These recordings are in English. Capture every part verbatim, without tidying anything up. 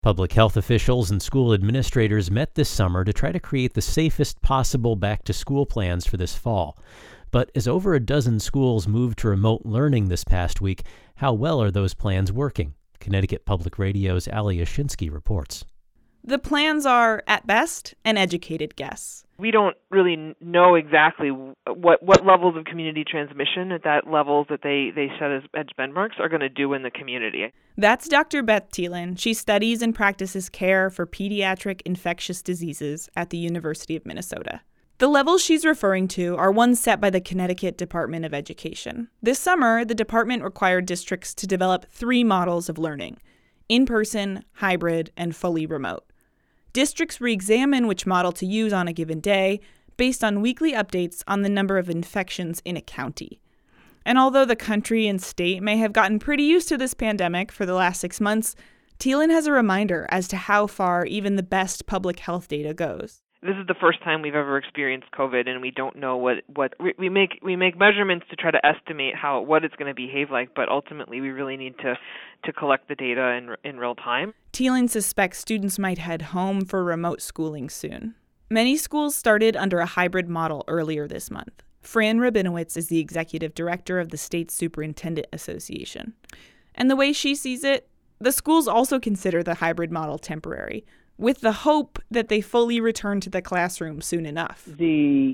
Public health officials and school administrators met this summer to try to create the safest possible back-to-school plans for this fall. But as over a dozen schools moved to remote learning this past week, how well are those plans working? Connecticut Public Radio's Ali Oshinsky reports. The plans are, at best, an educated guess. We don't really know exactly what, what levels of community transmission at that levels that they, they set as edge benchmarks are going to do in the community. That's Doctor Beth Thielen. She studies and practices care for pediatric infectious diseases at the University of Minnesota. The levels she's referring to are ones set by the Connecticut Department of Education. This summer, the department required districts to develop three models of learning: in-person, hybrid, and fully remote. Districts re-examine which model to use on a given day based on weekly updates on the number of infections in a county. And although the country and state may have gotten pretty used to this pandemic for the last six months, Thielen has a reminder as to how far even the best public health data goes. This is the first time we've ever experienced COVID, and we don't know what, what we, we make we make measurements to try to estimate how what it's going to behave like, but ultimately we really need to, to collect the data in in real time. Thielen suspects students might head home for remote schooling soon. Many schools started under a hybrid model earlier this month. Fran Rabinowitz is the executive director of the State Superintendent Association. And the way she sees it, the schools also consider the hybrid model temporary, with the hope that they fully return to the classroom soon enough. The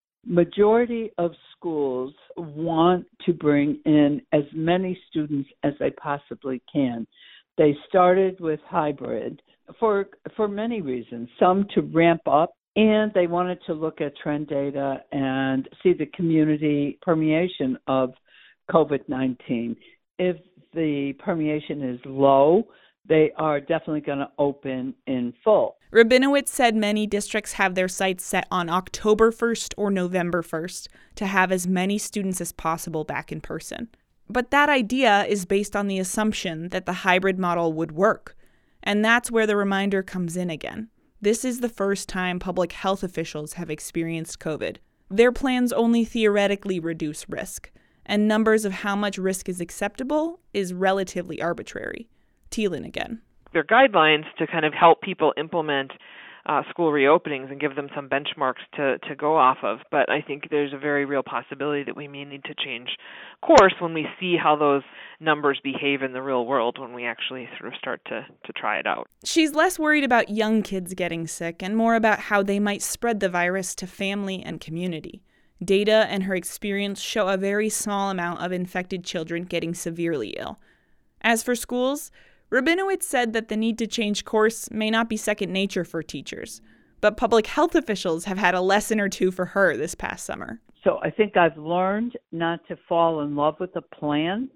majority of schools want to bring in as many students as they possibly can. They started with hybrid for for many reasons, some to ramp up, and they wanted to look at trend data and see the community permeation of COVID nineteen. If the permeation is low, they are definitely going to open in full. Rabinowitz said many districts have their sights set on October first or November first to have as many students as possible back in person. But that idea is based on the assumption that the hybrid model would work. And that's where the reminder comes in again. This is the first time public health officials have experienced COVID. Their plans only theoretically reduce risk, and numbers of how much risk is acceptable is relatively arbitrary. Thielen again. They're guidelines to kind of help people implement uh, school reopenings and give them some benchmarks to, to go off of. But I think there's a very real possibility that we may need to change course when we see how those numbers behave in the real world when we actually sort of start to, to try it out. She's less worried about young kids getting sick and more about how they might spread the virus to family and community. Data and her experience show a very small amount of infected children getting severely ill. As for schools, Rabinowitz said that the need to change course may not be second nature for teachers, but public health officials have had a lesson or two for her this past summer. So I think I've learned not to fall in love with the plan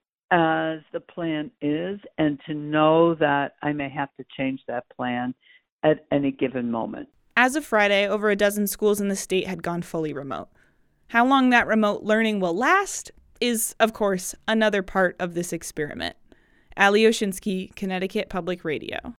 as the plan is, and to know that I may have to change that plan at any given moment. As of Friday, over a dozen schools in the state had gone fully remote. How long that remote learning will last is, of course, another part of this experiment. Ali Oshinsky, Connecticut Public Radio.